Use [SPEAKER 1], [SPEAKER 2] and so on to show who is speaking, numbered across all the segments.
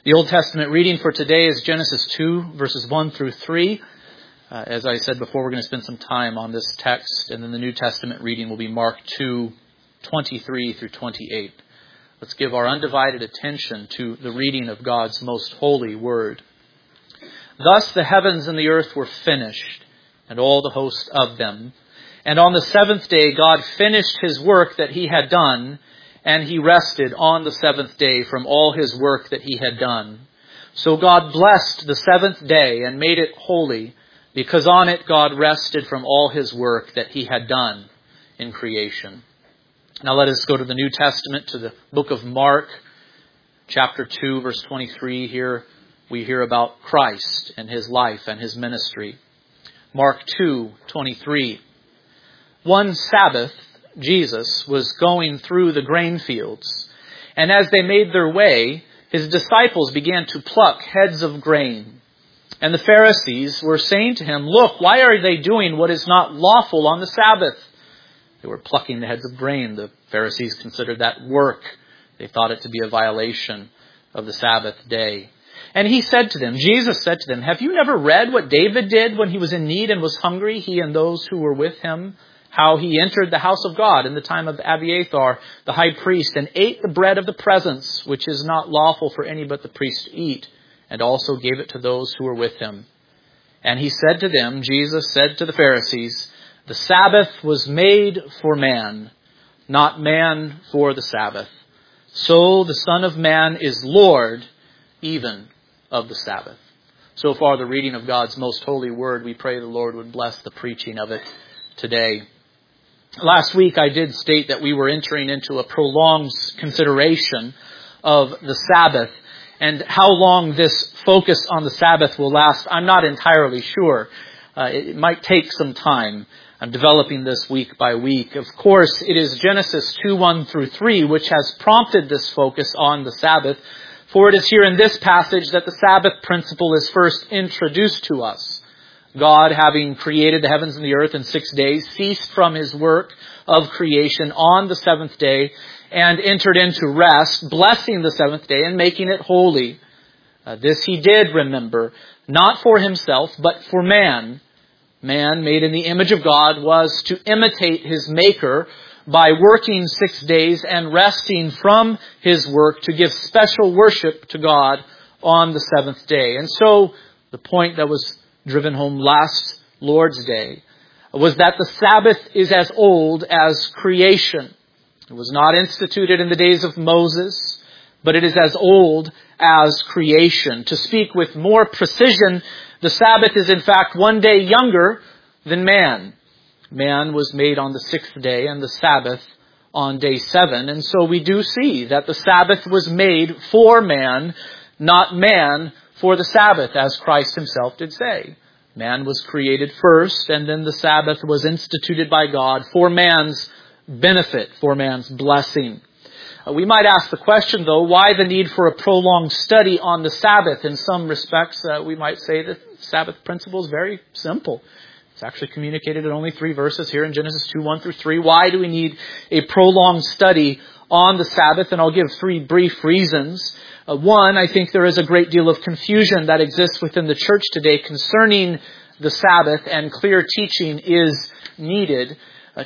[SPEAKER 1] The Old Testament reading for today is Genesis 2, verses 1 through 3. As I said before, we're going to spend some time on this text, and then the New Testament reading will be Mark 2, 23 through 28. Let's give our undivided attention to the reading of God's most holy word. Thus the heavens and the earth were finished, and all the host of them. And on the seventh day God finished his work that he had done, and he rested on the seventh day from all his work that he had done. So God blessed the seventh day and made it holy, because on it God rested from all his work that he had done in creation. Now let us go to the New Testament, to the book of Mark, chapter 2, verse 23. Here we hear about Christ and his life and his ministry. Mark 2, 23. One Sabbath, Jesus was going through the grain fields, and as they made their way, his disciples began to pluck heads of grain. And the Pharisees were saying to him, "Look, why are they doing what is not lawful on the Sabbath?" They were plucking the heads of grain. The Pharisees considered that work. They thought it to be a violation of the Sabbath day. And Jesus said to them, "Have you never read what David did when he was in need and was hungry, he and those who were with him? How he entered the house of God in the time of Abiathar, the high priest, and ate the bread of the presence, which is not lawful for any but the priest to eat, and also gave it to those who were with him." And he said to them, Jesus said to the Pharisees, "The Sabbath was made for man, not man for the Sabbath. So the Son of Man is Lord even of the Sabbath." So far, the reading of God's most holy word. We pray the Lord would bless the preaching of it today. Last week, I did state that we were entering into a prolonged consideration of the Sabbath. And how long this focus on the Sabbath will last, I'm not entirely sure. It might take some time. I'm developing this week by week. Of course, it is Genesis 2, 1 through 3, which has prompted this focus on the Sabbath. For it is here in this passage that the Sabbath principle is first introduced to us. God, having created the heavens and the earth in 6 days, ceased from his work of creation on the seventh day and entered into rest, blessing the seventh day and making it holy. This he did, remember, not for himself, but for man. Man, made in the image of God, was to imitate his Maker by working 6 days and resting from his work to give special worship to God on the seventh day. And so the point that was driven home last Lord's Day was that the Sabbath is as old as creation. It was not instituted in the days of Moses, but it is as old as creation. To speak with more precision, the Sabbath is in fact 1 day younger than man. Man was made on the sixth day and the Sabbath on day 7. And so we do see that the Sabbath was made for man, not man for the Sabbath, as Christ himself did say. Man was created first, and then the Sabbath was instituted by God for man's benefit, for man's blessing. We might ask the question, though, why the need for a prolonged study on the Sabbath? In some respects, we might say that the Sabbath principle is very simple. It's actually communicated in only 3 verses here in Genesis 2, 1 through 3. Why do we need a prolonged study on the Sabbath? And I'll give 3 brief reasons. One, I think there is a great deal of confusion that exists within the church today concerning the Sabbath, and clear teaching is needed.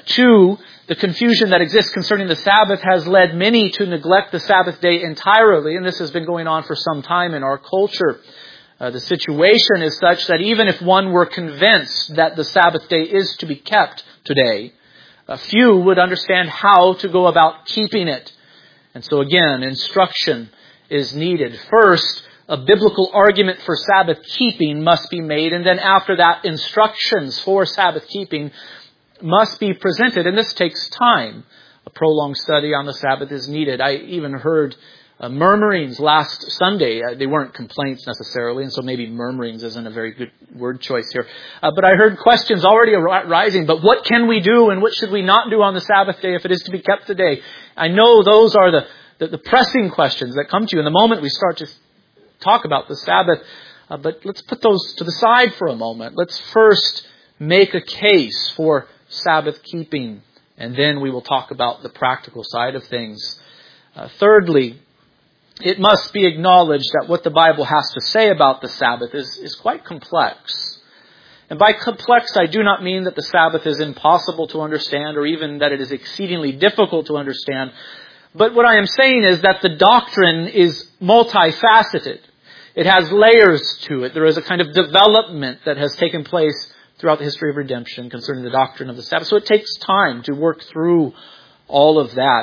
[SPEAKER 1] 2, the confusion that exists concerning the Sabbath has led many to neglect the Sabbath day entirely, and this has been going on for some time in our culture. The situation is such that even if one were convinced that the Sabbath day is to be kept today, few would understand how to go about keeping it. And so again, instruction is needed. First, a biblical argument for Sabbath keeping must be made, and then after that, instructions for Sabbath keeping must be presented, and this takes time. A prolonged study on the Sabbath is needed. I even heard murmurings last Sunday. They weren't complaints necessarily, and so maybe murmurings isn't a very good word choice here. But I heard questions already arising, but what can we do and what should we not do on the Sabbath day if it is to be kept today? I know those are the pressing questions that come to you in the moment we start to talk about the Sabbath. But let's put those to the side for a moment. Let's first make a case for Sabbath keeping, and then we will talk about the practical side of things. Thirdly, it must be acknowledged that what the Bible has to say about the Sabbath is quite complex. And by complex, I do not mean that the Sabbath is impossible to understand or even that it is exceedingly difficult to understand. But what I am saying is that the doctrine is multifaceted. It has layers to it. There is a kind of development that has taken place throughout the history of redemption concerning the doctrine of the Sabbath. So it takes time to work through all of that.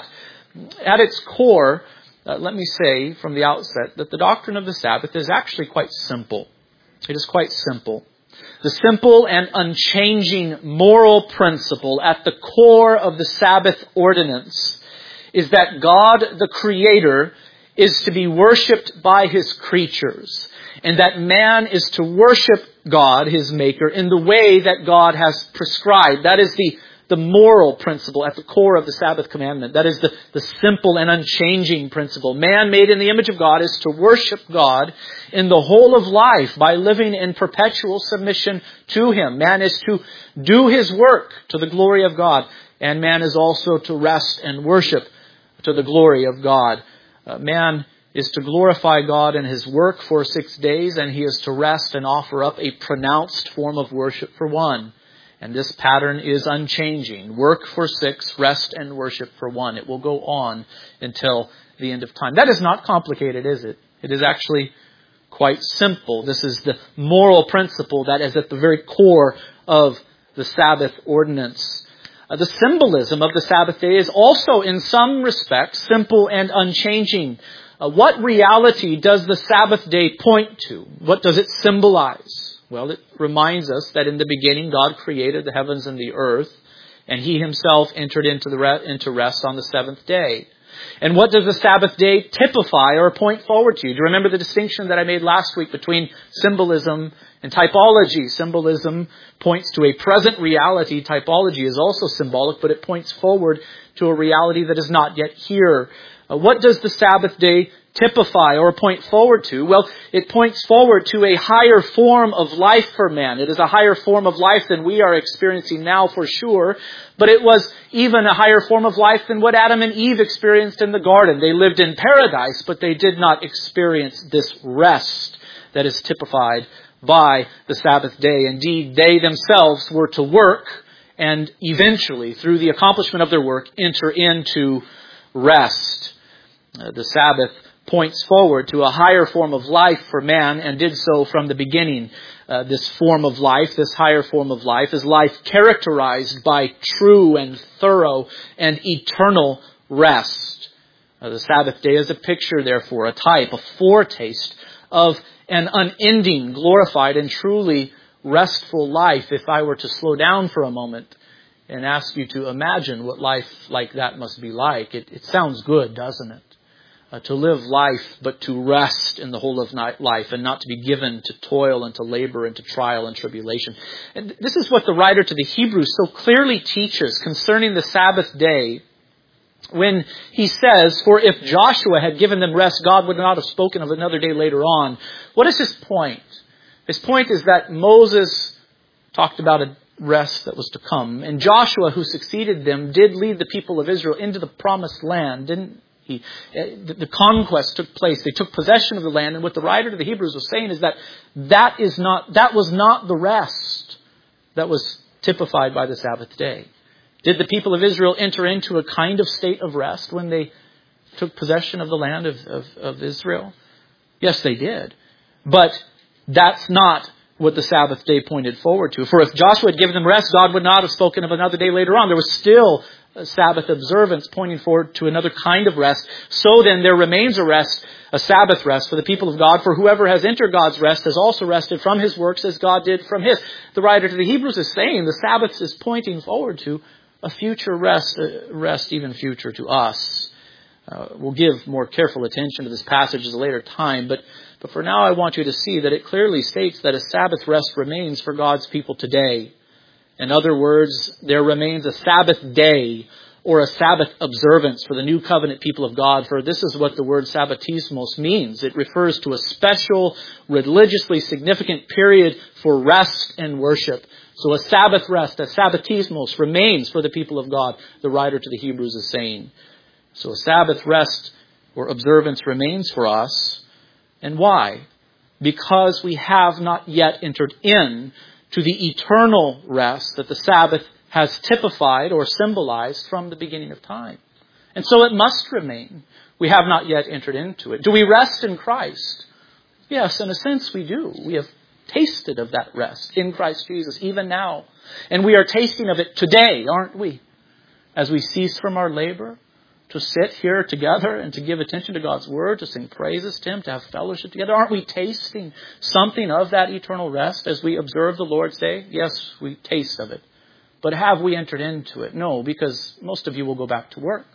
[SPEAKER 1] At its core, let me say from the outset that the doctrine of the Sabbath is actually quite simple. It is quite simple. The simple and unchanging moral principle at the core of the Sabbath ordinance is that God, the Creator, is to be worshipped by His creatures, and that man is to worship God, his Maker, in the way that God has prescribed. That is the moral principle at the core of the Sabbath commandment. That is the simple and unchanging principle. Man made in the image of God is to worship God in the whole of life by living in perpetual submission to Him. Man is to do his work to the glory of God, and man is also to rest and worship to the glory of God. Man is to glorify God in his work for 6 days, and he is to rest and offer up a pronounced form of worship for one. And this pattern is unchanging. Work for 6, rest and worship for 1. It will go on until the end of time. That is not complicated, is it? It is actually quite simple. This is the moral principle that is at the very core of the Sabbath ordinance. The symbolism of the Sabbath day is also, in some respects, simple and unchanging. What reality does the Sabbath day point to? What does it symbolize? Well, it reminds us that in the beginning God created the heavens and the earth, and He Himself entered into rest on the seventh day. And what does the Sabbath day typify or point forward to? Do you remember the distinction that I made last week between symbolism and typology? Symbolism points to a present reality. Typology is also symbolic, but it points forward to a reality that is not yet here. What does the Sabbath day typify or point forward to? Well, it points forward to a higher form of life for man. It is a higher form of life than we are experiencing now for sure, but it was even a higher form of life than what Adam and Eve experienced in the garden. They lived in paradise, but they did not experience this rest that is typified by the Sabbath day. Indeed, they themselves were to work and eventually, through the accomplishment of their work, enter into rest. The Sabbath points forward to a higher form of life for man and did so from the beginning. This form of life, this higher form of life, is life characterized by true and thorough and eternal rest. The Sabbath day is a picture, therefore, a type, a foretaste of an unending, glorified, and truly restful life. If I were to slow down for a moment and ask you to imagine what life like that must be like, it sounds good, doesn't it? To live life, but to rest in the whole of life and not to be given to toil and to labor and to trial and tribulation. And this is what the writer to the Hebrews so clearly teaches concerning the Sabbath day when he says, "For if Joshua had given them rest, God would not have spoken of another day later on." What is his point? His point is that Moses talked about a rest that was to come. And Joshua, who succeeded them, did lead the people of Israel into the promised land, didn't he? The conquest took place. They took possession of the land. And what the writer to the Hebrews was saying is that that was not the rest that was typified by the Sabbath day. Did the people of Israel enter into a kind of state of rest when they took possession of the land of Israel? Yes, they did. But that's not what the Sabbath day pointed forward to. For if Joshua had given them rest, God would not have spoken of another day later on. There was still a Sabbath observance pointing forward to another kind of rest. So then there remains a rest, a Sabbath rest for the people of God. For whoever has entered God's rest has also rested from his works as God did from his. The writer to the Hebrews is saying the Sabbath is pointing forward to a future rest, even future to us. We'll give more careful attention to this passage at a later time, but for now I want you to see that it clearly states that a Sabbath rest remains for God's people today. In other words, there remains a Sabbath day or a Sabbath observance for the new covenant people of God, for this is what the word sabbatismos means. It refers to a special, religiously significant period for rest and worship. So a Sabbath rest, a sabbatismos, remains for the people of God, the writer to the Hebrews is saying. So a Sabbath rest or observance remains for us. And why? Because we have not yet entered in to the eternal rest that the Sabbath has typified or symbolized from the beginning of time. And so it must remain. We have not yet entered into it. Do we rest in Christ? Yes, in a sense we do. We have tasted of that rest in Christ Jesus, even now. And we are tasting of it today, aren't we? As we cease from our labor, to sit here together and to give attention to God's Word, to sing praises to Him, to have fellowship together. Aren't we tasting something of that eternal rest as we observe the Lord's Day? Yes, we taste of it. But have we entered into it? No, because most of you will go back to work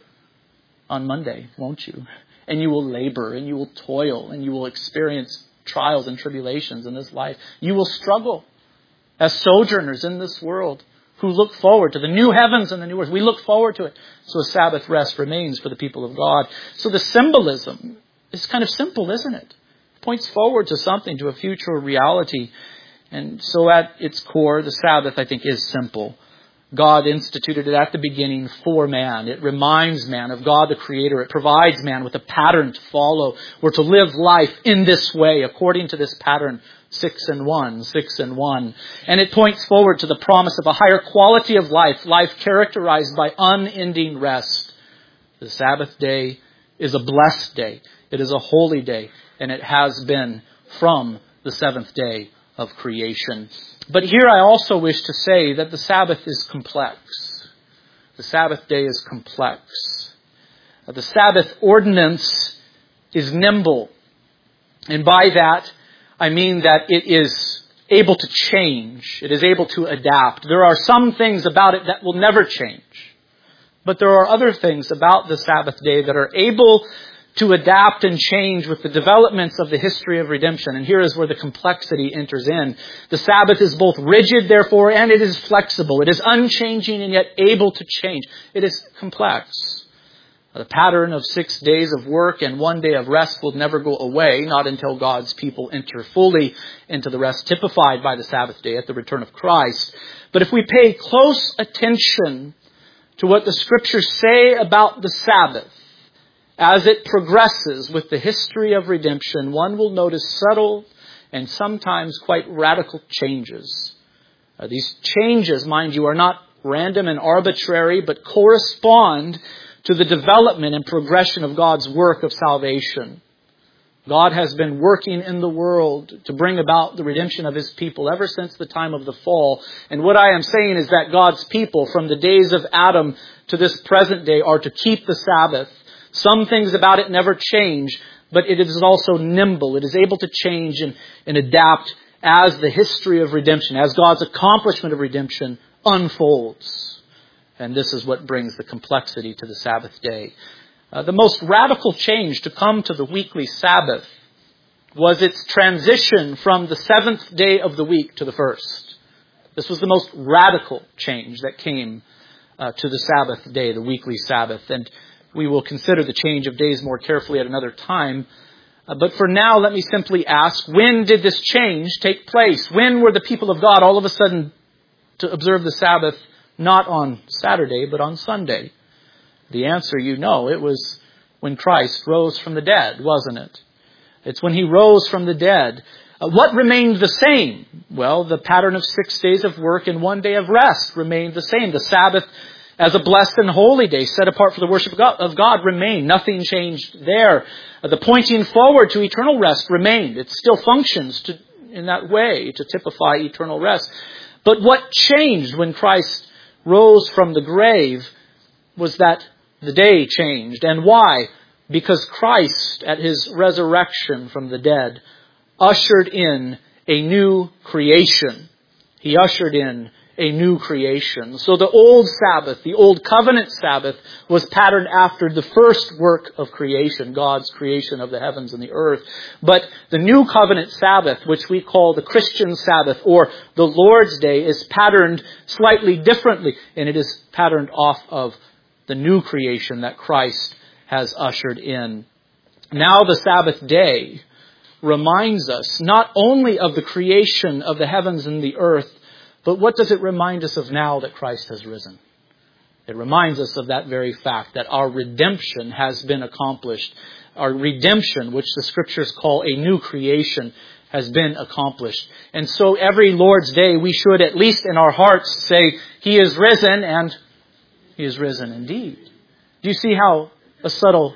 [SPEAKER 1] on Monday, won't you? And you will labor, and you will toil, and you will experience trials and tribulations in this life. You will struggle as sojourners in this world who look forward to the new heavens and the new earth. We look forward to it. So a Sabbath rest remains for the people of God. So the symbolism is kind of simple, isn't it? It points forward to something, to a future reality. And so at its core, the Sabbath, I think, is simple. God instituted it at the beginning for man. It reminds man of God the Creator. It provides man with a pattern to follow. We're to live life in this way, according to this pattern, 6 and 1, 6 and 1. And it points forward to the promise of a higher quality of life, life characterized by unending rest. The Sabbath day is a blessed day. It is a holy day, and it has been from the seventh day of creation. But here I also wish to say that the Sabbath is complex. The Sabbath day is complex. The Sabbath ordinance is nimble. And by that, I mean that it is able to change. It is able to adapt. There are some things about it that will never change. But there are other things about the Sabbath day that are able to adapt and change with the developments of the history of redemption. And here is where the complexity enters in. The Sabbath is both rigid, therefore, and it is flexible. It is unchanging and yet able to change. It is complex. The pattern of 6 days of work and 1 day of rest will never go away, not until God's people enter fully into the rest typified by the Sabbath day at the return of Christ. But if we pay close attention to what the Scriptures say about the Sabbath, as it progresses with the history of redemption, one will notice subtle and sometimes quite radical changes. These changes, mind you, are not random and arbitrary, but correspond to the development and progression of God's work of salvation. God has been working in the world to bring about the redemption of His people ever since the time of the fall. And what I am saying is that God's people, from the days of Adam to this present day, are to keep the Sabbath. Some things about it never change, but it is also nimble. It is able to change and adapt as the history of redemption, as God's accomplishment of redemption unfolds. And this is what brings the complexity to the Sabbath day. The most radical change to come to the weekly Sabbath was its transition from the seventh day of the week to the first. This was the most radical change that came to the Sabbath day, the weekly Sabbath. And we will consider the change of days more carefully at another time. But for now, let me simply ask, when did this change take place? When were the people of God all of a sudden to observe the Sabbath not on Saturday, but on Sunday? The answer, you know, it was when Christ rose from the dead, wasn't it? It's when He rose from the dead. What remained the same? Well, the pattern of 6 days of work and 1 day of rest remained the same. The Sabbath as a blessed and holy day set apart for the worship of God remained. Nothing changed there. The pointing forward to eternal rest remained. It still functions in that way to typify eternal rest. But what changed when Christ rose from the grave was that the day changed. And why? Because Christ, at His resurrection from the dead, ushered in a new creation. He ushered in a new creation. So the old Sabbath, the old covenant Sabbath, was patterned after the first work of creation, God's creation of the heavens and the earth. But the new covenant Sabbath, which we call the Christian Sabbath or the Lord's Day, is patterned slightly differently. And it is patterned off of the new creation that Christ has ushered in. Now the Sabbath day reminds us not only of the creation of the heavens and the earth, but what does it remind us of now that Christ has risen? It reminds us of that very fact that our redemption has been accomplished. Our redemption, which the Scriptures call a new creation, has been accomplished. And so every Lord's Day, we should, at least in our hearts, say, He is risen, and He is risen indeed. Do you see how a subtle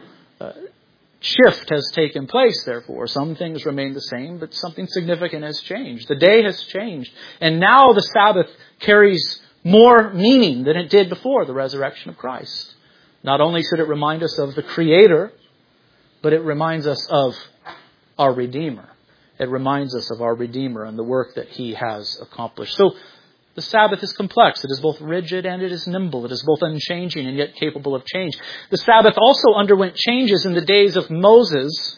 [SPEAKER 1] shift has taken place, therefore? Some things remain the same, but something significant has changed. The day has changed. And now the Sabbath carries more meaning than it did before the resurrection of Christ. Not only should it remind us of the Creator, but it reminds us of our Redeemer. It reminds us of our Redeemer and the work that He has accomplished. So the Sabbath is complex. It is both rigid and it is nimble. It is both unchanging and yet capable of change. The Sabbath also underwent changes in the days of Moses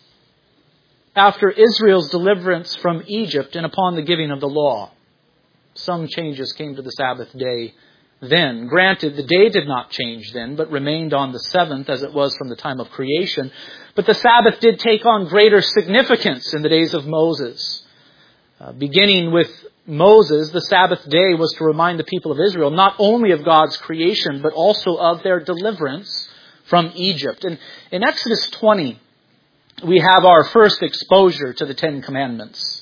[SPEAKER 1] after Israel's deliverance from Egypt and upon the giving of the law. Some changes came to the Sabbath day then. Granted, the day did not change then, but remained on the seventh as it was from the time of creation. But the Sabbath did take on greater significance in the days of Moses. Beginning with Moses, the Sabbath day was to remind the people of Israel not only of God's creation, but also of their deliverance from Egypt. And in Exodus 20, we have our first exposure to the Ten Commandments.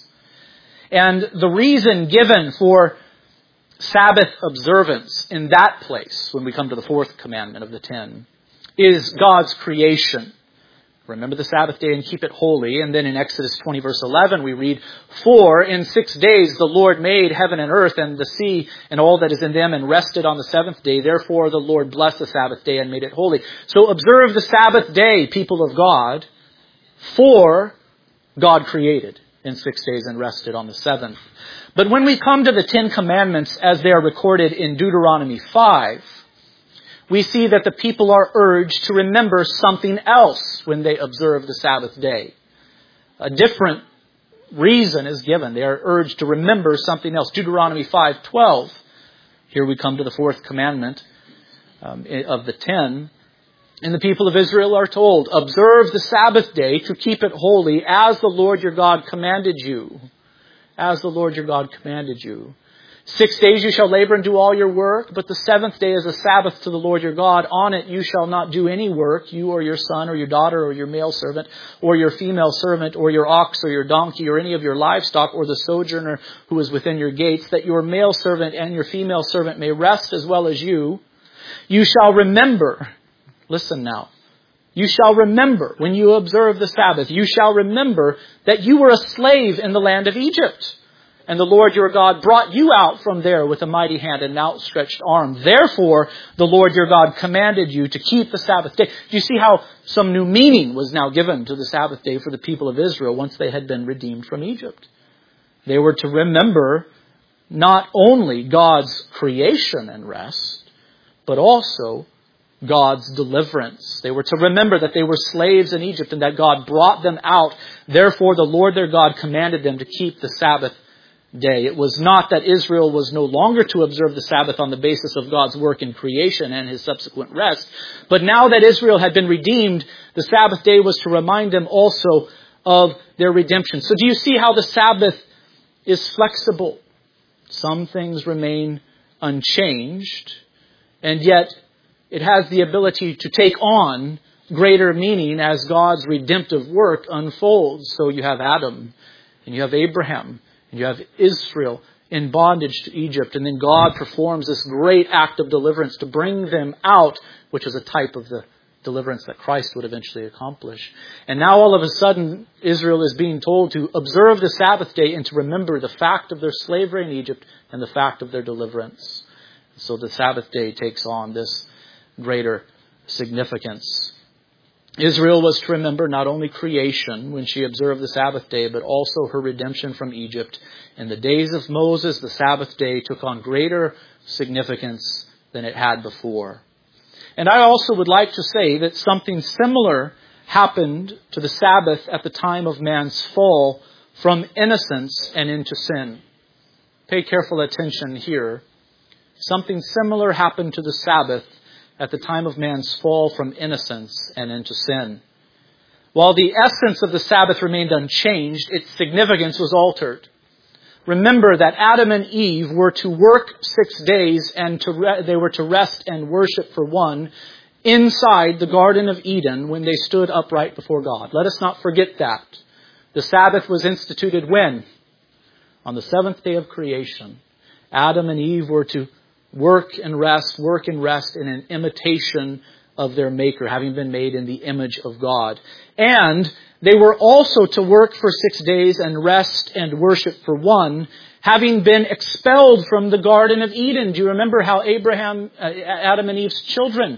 [SPEAKER 1] And the reason given for Sabbath observance in that place, when we come to the fourth commandment of the 10, is God's creation. Remember the Sabbath day and keep it holy. And then in Exodus 20 verse 11 we read, For in 6 days the Lord made heaven and earth and the sea and all that is in them, and rested on the seventh day. Therefore the Lord blessed the Sabbath day and made it holy. So observe the Sabbath day, people of God, for God created in 6 days and rested on the seventh. But when we come to the Ten Commandments as they are recorded in Deuteronomy 5, we see that the people are urged to remember something else when they observe the Sabbath day. A different reason is given. They are urged to remember something else. Deuteronomy 5:12. Here we come to the fourth commandment of the 10. And the people of Israel are told, observe the Sabbath day to keep it holy as the Lord your God commanded you. As the Lord your God commanded you. 6 days you shall labor and do all your work, but the seventh day is a Sabbath to the Lord your God. On it you shall not do any work, you or your son or your daughter or your male servant or your female servant or your ox or your donkey or any of your livestock or the sojourner who is within your gates, that your male servant and your female servant may rest as well as you. You shall remember, listen now, you shall remember when you observe the Sabbath, you shall remember that you were a slave in the land of Egypt. And the Lord your God brought you out from there with a mighty hand and an outstretched arm. Therefore, the Lord your God commanded you to keep the Sabbath day. Do you see how some new meaning was now given to the Sabbath day for the people of Israel once they had been redeemed from Egypt? They were to remember not only God's creation and rest, but also God's deliverance. They were to remember that they were slaves in Egypt and that God brought them out. Therefore, the Lord their God commanded them to keep the Sabbath day. It was not that Israel was no longer to observe the Sabbath on the basis of God's work in creation and His subsequent rest. But now that Israel had been redeemed, the Sabbath day was to remind them also of their redemption. So do you see how the Sabbath is flexible? Some things remain unchanged, and yet it has the ability to take on greater meaning as God's redemptive work unfolds. So you have Adam, and you have Abraham, and you have Israel in bondage to Egypt. And then God performs this great act of deliverance to bring them out, which is a type of the deliverance that Christ would eventually accomplish. And now all of a sudden, Israel is being told to observe the Sabbath day and to remember the fact of their slavery in Egypt and the fact of their deliverance. So the Sabbath day takes on this greater significance. Israel was to remember not only creation when she observed the Sabbath day, but also her redemption from Egypt. In the days of Moses, the Sabbath day took on greater significance than it had before. And I also would like to say that something similar happened to the Sabbath at the time of man's fall from innocence and into sin. Pay careful attention here. Something similar happened to the Sabbath at the time of man's fall from innocence and into sin. While the essence of the Sabbath remained unchanged, its significance was altered.
[SPEAKER 2] Remember that Adam and Eve were to work 6 days and they were to rest and worship for one inside the Garden of Eden when they stood upright before God. Let us not forget that. The Sabbath was instituted when? On the seventh day of creation. Adam and Eve were to work and rest in an imitation of their Maker, having been made in the image of God. And they were also to work for 6 days and rest and worship for one, having been expelled from the Garden of Eden. Do you remember how Adam and Eve's children,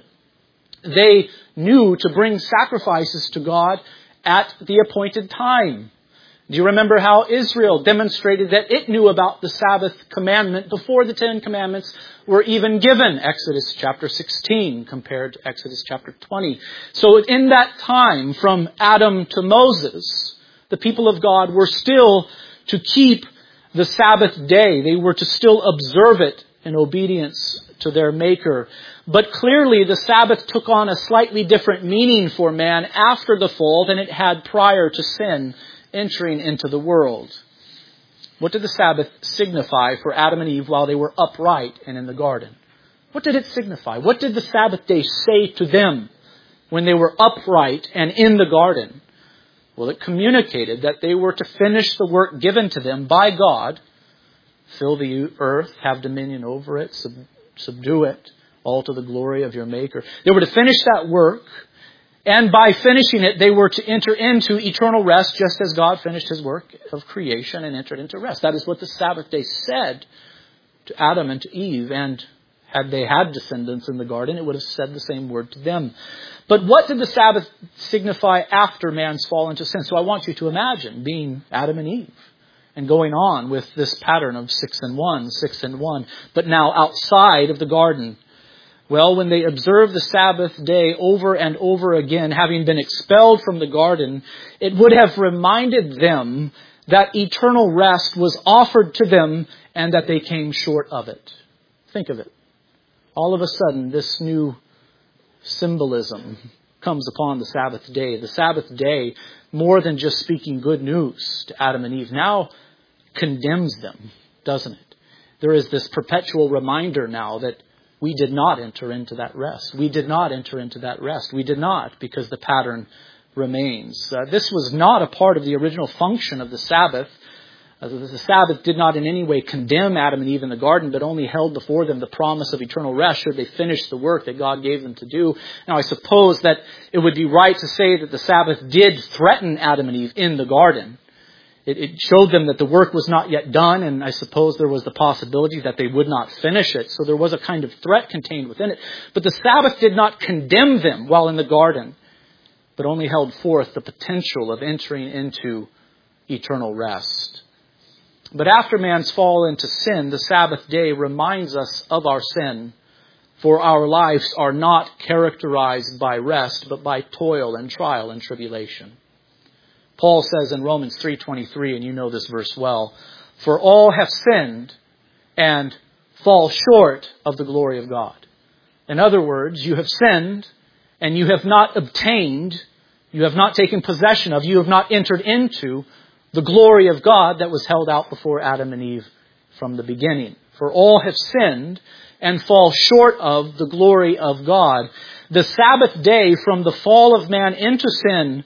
[SPEAKER 2] they knew to bring sacrifices to God at the appointed time? Do you remember how Israel demonstrated that it knew about the Sabbath commandment before the 10 Commandments were even given? Exodus chapter 16 compared to Exodus chapter 20. So in that time, from Adam to Moses, the people of God were still to keep the Sabbath day. They were to still observe it in obedience to their Maker. But clearly the Sabbath took on a slightly different meaning for man after the fall than it had prior to sin entering into the world. What did the Sabbath signify for Adam and Eve while they were upright and in the garden? What did it signify? What did the Sabbath day say to them when they were upright and in the garden? Well, it communicated that they were to finish the work given to them by God, fill the earth, have dominion over it, subdue it, all to the glory of your Maker. They were to finish that work. And by finishing it, they were to enter into eternal rest, just as God finished His work of creation and entered into rest. That is what the Sabbath day said to Adam and to Eve. And had they had descendants in the garden, it would have said the same word to them. But what did the Sabbath signify after man's fall into sin? So I want you to imagine being Adam and Eve and going on with this pattern of 6 and 1, 6 and 1, but now outside of the garden. Well, when they observed the Sabbath day over and over again, having been expelled from the garden, it would have reminded them that eternal rest was offered to them and that they came short of it. Think of it. All of a sudden, this new symbolism comes upon the Sabbath day. The Sabbath day, more than just speaking good news to Adam and Eve, now condemns them, doesn't it? There is this perpetual reminder now that we did not enter into that rest. We did not enter into that rest. We did not, because the pattern remains. This was not a part of the original function of the Sabbath. The Sabbath did not in any way condemn Adam and Eve in the garden, but only held before them the promise of eternal rest should they finish the work that God gave them to do. Now, I suppose that it would be right to say that the Sabbath did threaten Adam and Eve in the garden. It showed them that the work was not yet done, and I suppose there was the possibility that they would not finish it. So there was a kind of threat contained within it. But the Sabbath did not condemn them while in the garden, but only held forth the potential of entering into eternal rest. But after man's fall into sin, the Sabbath day reminds us of our sin, for our lives are not characterized by rest, but by toil and trial and tribulation. Paul says in Romans 3:23, and you know this verse well, for all have sinned and fall short of the glory of God. In other words, you have sinned and you have not obtained, you have not taken possession of, you have not entered into the glory of God that was held out before Adam and Eve from the beginning. For all have sinned and fall short of the glory of God. The Sabbath day, from the fall of man into sin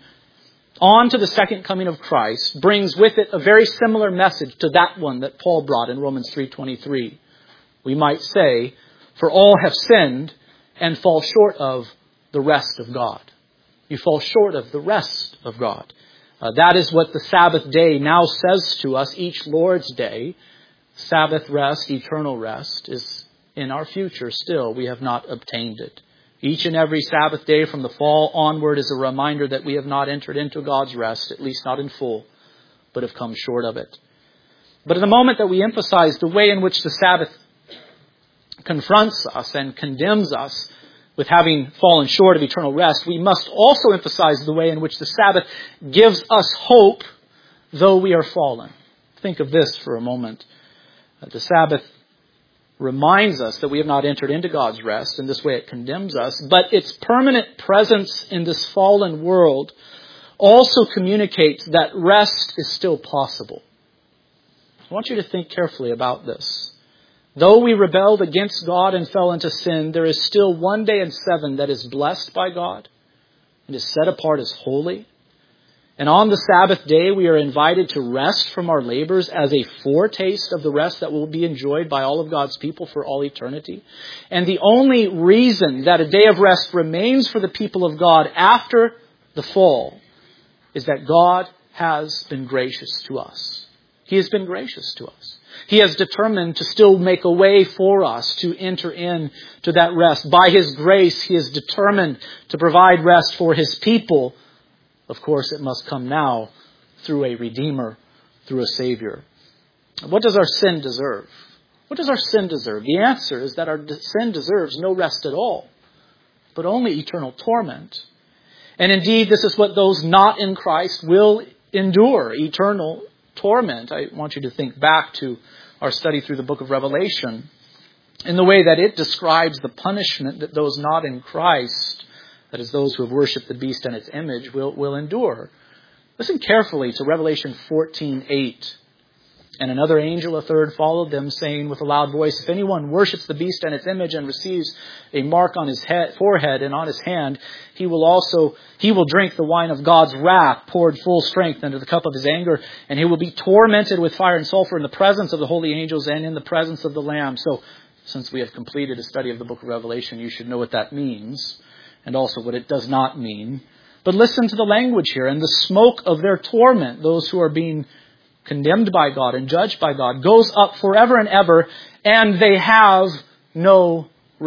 [SPEAKER 2] on to the second coming of Christ, brings with it a very similar message to that one that Paul brought in Romans 3:23. We might say, for all have sinned and fall short of the rest of God. You fall short of the rest of God. That is what the Sabbath day now says to us. Each Lord's Day, Sabbath rest, eternal rest, is in our future still. We have not obtained it. Each and every Sabbath day from the fall onward is a reminder that we have not entered into God's rest, at least not in full, but have come short of it. But in the moment that we emphasize the way in which the Sabbath confronts us and condemns us with having fallen short of eternal rest, we must also emphasize the way in which the Sabbath gives us hope, though we are fallen. Think of this for a moment. The Sabbath reminds us that we have not entered into God's rest. In this way it condemns us. But its permanent presence in this fallen world also communicates that rest is still possible. I want you to think carefully about this. Though we rebelled against God and fell into sin, there is still one day in 7 that is blessed by God and is set apart as holy. And on the Sabbath day, we are invited to rest from our labors as a foretaste of the rest that will be enjoyed by all of God's people for all eternity. And the only reason that a day of rest remains for the people of God after the fall is that God has been gracious to us. He has been gracious to us. He has determined to still make a way for us to enter into that rest. By His grace, He is determined to provide rest for His people. Of course, it must come now through a Redeemer, through a Savior. What does our sin deserve? What does our sin deserve? The answer is that our sin deserves no rest at all, but only eternal torment. And indeed, this is what those not in Christ will endure, eternal torment. I want you to think back to our study through the book of Revelation in the way that it describes the punishment that those not in Christ, that is, those who have worshipped the beast and its image, will endure. Listen carefully to Revelation 14:8. And another angel, a third, followed them, saying with a loud voice, if anyone worships the beast and its image and receives a mark on his forehead and on his hand, he will drink the wine of God's wrath, poured full strength into the cup of his anger, and he will be tormented with fire and sulfur in the presence of the holy angels and in the presence of the Lamb. So, since we have completed a study of the book of Revelation, you should know what that means, and also what it does not mean. But listen to the language here. And the smoke of their torment, those who are being condemned by God and judged by God, goes up forever and ever, and they have no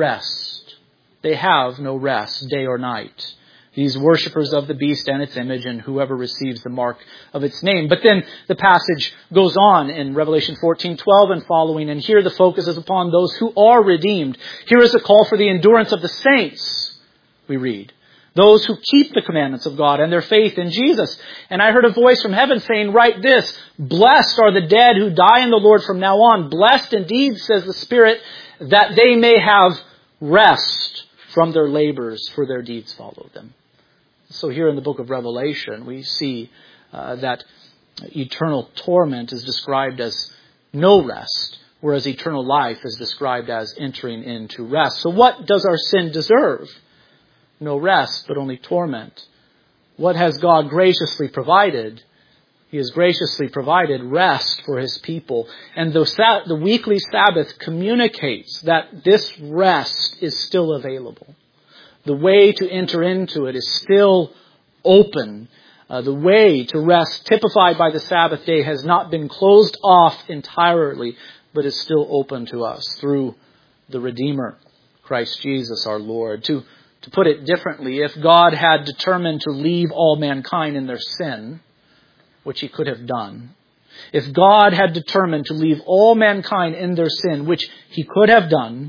[SPEAKER 2] rest. They have no rest, day or night. These worshippers of the beast and its image, and whoever receives the mark of its name. But then the passage goes on in Revelation 14:12 and following, and here the focus is upon those who are redeemed. Here is a call for the endurance of the saints, we read. Those who keep the commandments of God and their faith in Jesus. And I heard a voice from heaven saying, write this, blessed are the dead who die in the Lord from now on. Blessed indeed, says the Spirit, that they may have rest from their labors, for their deeds follow them. So here in the book of Revelation, we see that eternal torment is described as no rest, whereas eternal life is described as entering into rest. So what does our sin deserve? No rest, but only torment. What has God graciously provided? He has graciously provided rest for His people. And the weekly Sabbath communicates that this rest is still available. The way to enter into it is still open. The way to rest, typified by the Sabbath day, has not been closed off entirely, but is still open to us through the Redeemer, Christ Jesus our Lord. To put it differently, if God had determined to leave all mankind in their sin, which He could have done, if God had determined to leave all mankind in their sin, which He could have done,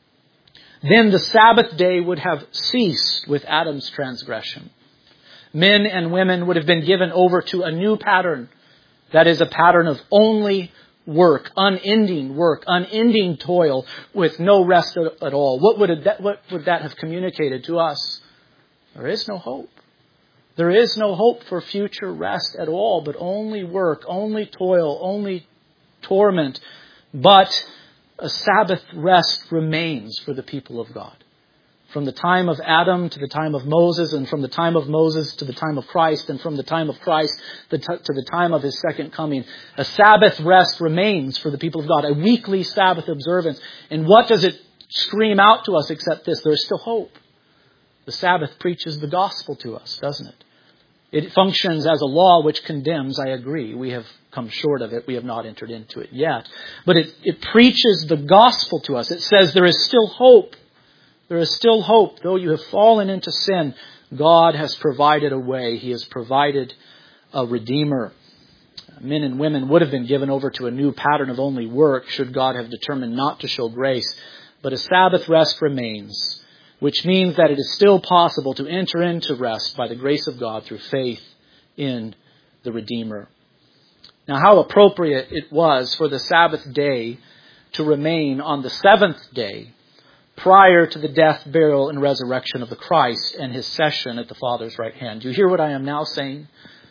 [SPEAKER 2] then the Sabbath day would have ceased with Adam's transgression. Men and women would have been given over to a new pattern. That is a pattern of only work, unending toil with no rest at all. What would that have communicated to us? There is no hope. There is no hope for future rest at all, but only work, only toil, only torment. But a Sabbath rest remains for the people of God. From the time of Adam to the time of Moses, and from the time of Moses to the time of Christ, and from the time of Christ to the time of His second coming. A Sabbath rest remains for the people of God, a weekly Sabbath observance. And what does it scream out to us except this? There is still hope. The Sabbath preaches the gospel to us, doesn't it? It functions as a law which condemns, I agree. We have come short of it. We have not entered into it yet. But it preaches the gospel to us. It says there is still hope. There is still hope. Though you have fallen into sin, God has provided a way. He has provided a Redeemer. Men and women would have been given over to a new pattern of only work should God have determined not to show grace. But a Sabbath rest remains, which means that it is still possible to enter into rest by the grace of God through faith in the Redeemer. Now, how appropriate it was for the Sabbath day to remain on the seventh day, prior to the death, burial, and resurrection of the Christ and His session at the Father's right hand. Do you hear what I am now saying?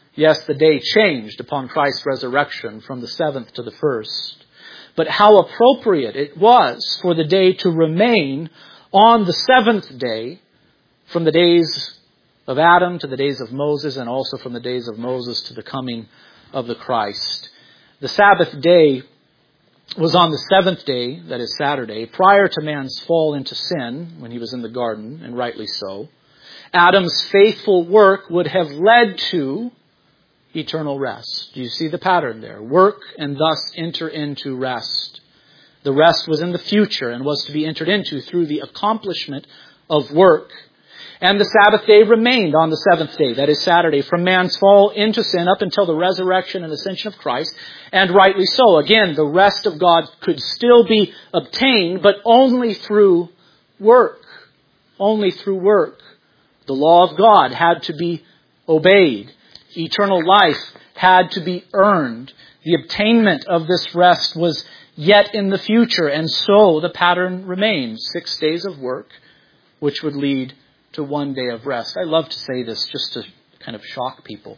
[SPEAKER 2] Yes, the day changed upon Christ's resurrection from the 7th to the 1st. But how appropriate it was for the day to remain on the 7th day, from the days of Adam to the days of Moses, and also from the days of Moses to the coming of the Christ. The Sabbath day was on the 7th day, that is Saturday, prior to man's fall into sin when he was in the garden, and rightly so. Adam's faithful work would have led to eternal rest. Do you see the pattern there? Work and thus enter into rest. The rest was in the future and was to be entered into through the accomplishment of work. And the Sabbath day remained on the 7th day, that is Saturday, from man's fall into sin up until the resurrection and ascension of Christ, and rightly so. Again, the rest of God could still be obtained, but only through work. Only through work. The law of God had to be obeyed. Eternal life had to be earned. The obtainment of this rest was yet in the future, and so the pattern remained. 6 days of work, which would lead to 1 day of rest. I love to say this just to kind of shock people.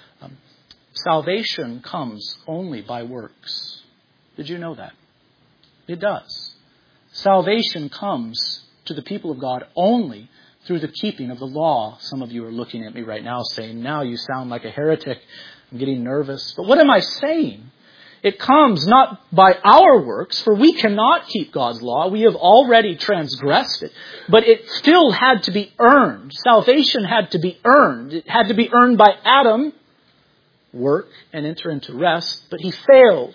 [SPEAKER 2] Salvation comes only by works. Did you know that? It does. Salvation comes to the people of God only through the keeping of the law. Some of you are looking at me right now saying, now you sound like a heretic. I'm getting nervous. But what am I saying? It comes not by our works, for we cannot keep God's law. We have already transgressed it. But it still had to be earned. Salvation had to be earned. It had to be earned by Adam, work and enter into rest. But he failed.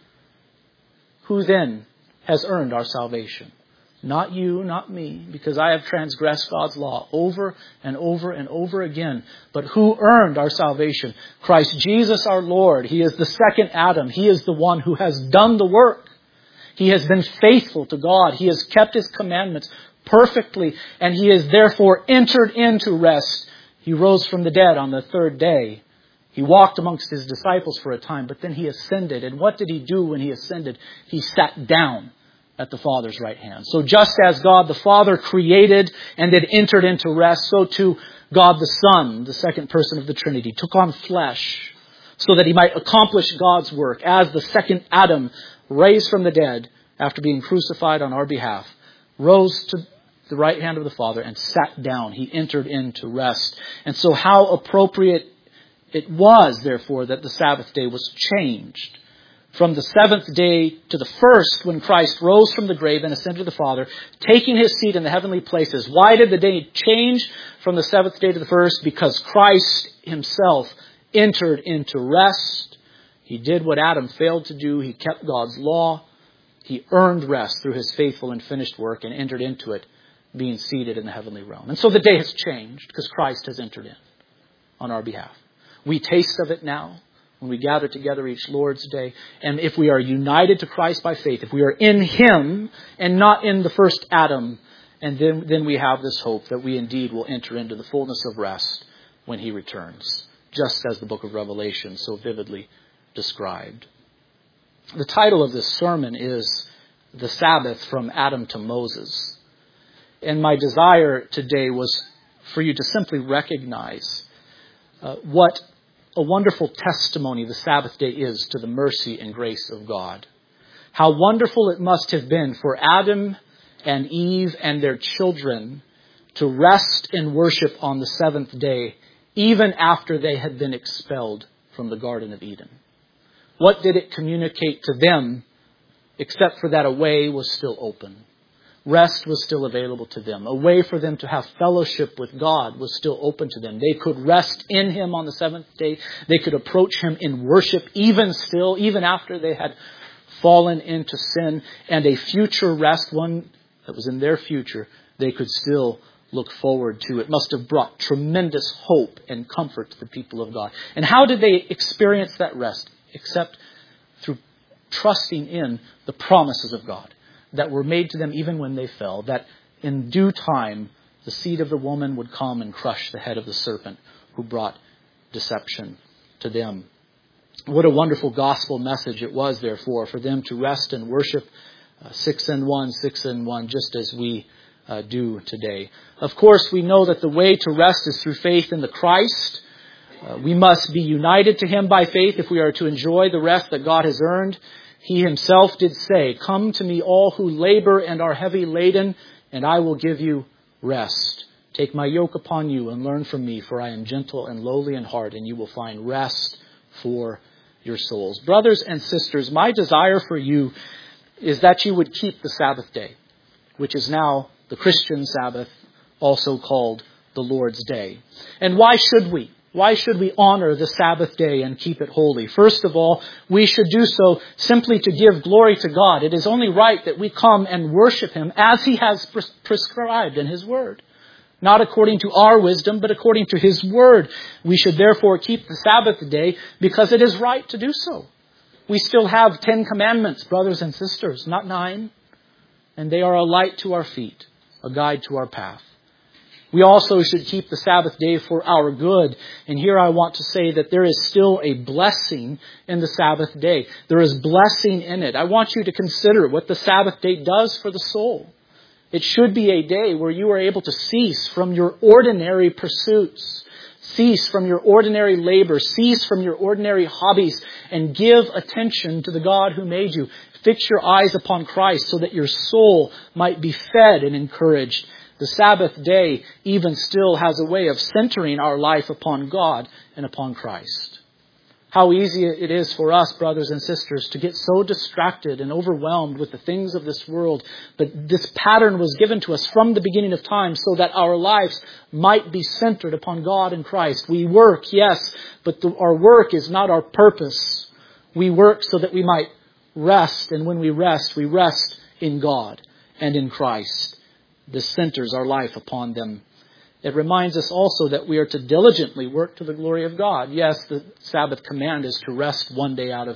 [SPEAKER 2] Who then has earned our salvation? Not you, not me, because I have transgressed God's law over and over and over again. But who earned our salvation? Christ Jesus our Lord. He is the second Adam. He is the one who has done the work. He has been faithful to God. He has kept His commandments perfectly, and He has therefore entered into rest. He rose from the dead on the 3rd day. He walked amongst His disciples for a time, but then He ascended. And what did He do when He ascended? He sat down at the Father's right hand. So just as God the Father created and then entered into rest, so too God the Son, the second person of the Trinity, took on flesh so that He might accomplish God's work as the second Adam, raised from the dead after being crucified on our behalf, rose to the right hand of the Father and sat down. He entered into rest. And so how appropriate it was, therefore, that the Sabbath day was changed from the 7th day to the 1st, when Christ rose from the grave and ascended to the Father, taking His seat in the heavenly places. Why did the day change from the 7th day to the 1st? Because Christ Himself entered into rest. He did what Adam failed to do. He kept God's law. He earned rest through His faithful and finished work and entered into it, being seated in the heavenly realm. And so the day has changed because Christ has entered in on our behalf. We taste of it now when we gather together each Lord's Day. And if we are united to Christ by faith, if we are in Him and not in the first Adam, and then we have this hope that we indeed will enter into the fullness of rest when He returns, just as the book of Revelation so vividly described. The title of this sermon is The Sabbath from Adam to Moses. And my desire today was for you to simply recognize what a wonderful testimony the Sabbath day is to the mercy and grace of God. How wonderful it must have been for Adam and Eve and their children to rest and worship on the 7th day, even after they had been expelled from the Garden of Eden. What did it communicate to them except for that a way was still open? Rest was still available to them. A way for them to have fellowship with God was still open to them. They could rest in Him on the 7th day. They could approach Him in worship even after they had fallen into sin. And a future rest, one that was in their future, they could still look forward to. It must have brought tremendous hope and comfort to the people of God. And how did they experience that rest? Except through trusting in the promises of God that were made to them even when they fell, that in due time the seed of the woman would come and crush the head of the serpent who brought deception to them. What a wonderful gospel message it was, therefore, for them to rest and worship 6 in 1, just as we do today. Of course, we know that the way to rest is through faith in the Christ. We must be united to Him by faith if we are to enjoy the rest that God has earned. He Himself did say, "Come to me all who labor and are heavy laden, and I will give you rest. Take my yoke upon you and learn from me, for I am gentle and lowly in heart, and you will find rest for your souls." Brothers and sisters, my desire for you is that you would keep the Sabbath day, which is now the Christian Sabbath, also called the Lord's Day. And why should we? Why should we honor the Sabbath day and keep it holy? First of all, we should do so simply to give glory to God. It is only right that we come and worship Him as He has prescribed in His Word. Not according to our wisdom, but according to His Word. We should therefore keep the Sabbath day because it is right to do so. We still have 10 commandments, brothers and sisters, not 9. And they are a light to our feet, a guide to our path. We also should keep the Sabbath day for our good. And here I want to say that there is still a blessing in the Sabbath day. There is blessing in it. I want you to consider what the Sabbath day does for the soul. It should be a day where you are able to cease from your ordinary pursuits, cease from your ordinary labor, cease from your ordinary hobbies, and give attention to the God who made you. Fix your eyes upon Christ so that your soul might be fed and encouraged. The Sabbath day even still has a way of centering our life upon God and upon Christ. How easy it is for us, brothers and sisters, to get so distracted and overwhelmed with the things of this world. But this pattern was given to us from the beginning of time so that our lives might be centered upon God and Christ. We work, yes, but our work is not our purpose. We work so that we might rest, and when we rest in God and in Christ. This centers our life upon them. It reminds us also that we are to diligently work to the glory of God. Yes, the Sabbath command is to rest one day out of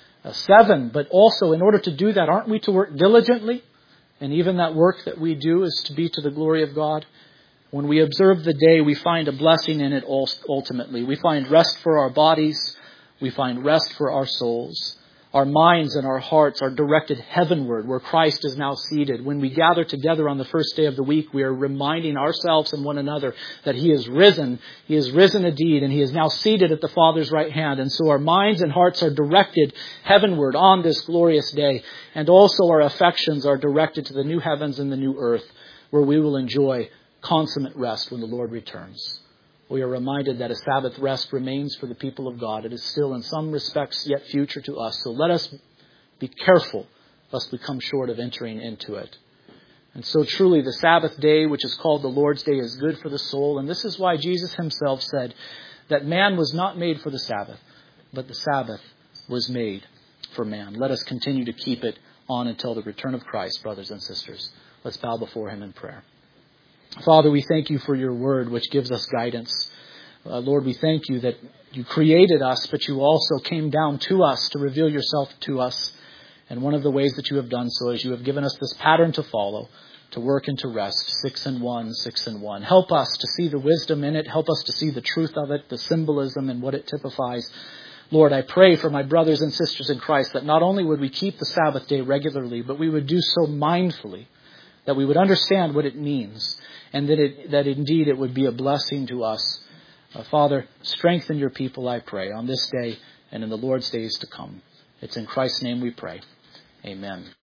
[SPEAKER 2] 7, but also in order to do that, aren't we to work diligently? And even that work that we do is to be to the glory of God. When we observe the day, we find a blessing in it ultimately. We find rest for our bodies. We find rest for our souls. Our minds and our hearts are directed heavenward, where Christ is now seated. When we gather together on the first day of the week, we are reminding ourselves and one another that He is risen. He is risen indeed, and He is now seated at the Father's right hand. And so our minds and hearts are directed heavenward on this glorious day. And also our affections are directed to the new heavens and the new earth, where we will enjoy consummate rest when the Lord returns. We are reminded that a Sabbath rest remains for the people of God. It is still in some respects yet future to us. So let us be careful lest we come short of entering into it. And so truly the Sabbath day, which is called the Lord's Day, is good for the soul. And this is why Jesus Himself said that man was not made for the Sabbath, but the Sabbath was made for man. Let us continue to keep it on until the return of Christ, brothers and sisters. Let's bow before Him in prayer. Father, we thank You for Your word, which gives us guidance. Lord, we thank You that You created us, but You also came down to us to reveal Yourself to us. And one of the ways that You have done so is You have given us this pattern to follow, to work and to rest, 6 and 1, 6 and 1. Help us to see the wisdom in it. Help us to see the truth of it, the symbolism and what it typifies. Lord, I pray for my brothers and sisters in Christ that not only would we keep the Sabbath day regularly, but we would do so mindfully, that we would understand what it means, and that indeed it would be a blessing to us. Father, strengthen Your people, I pray, on this day and in the Lord's days to come. It's in Christ's name we pray. Amen.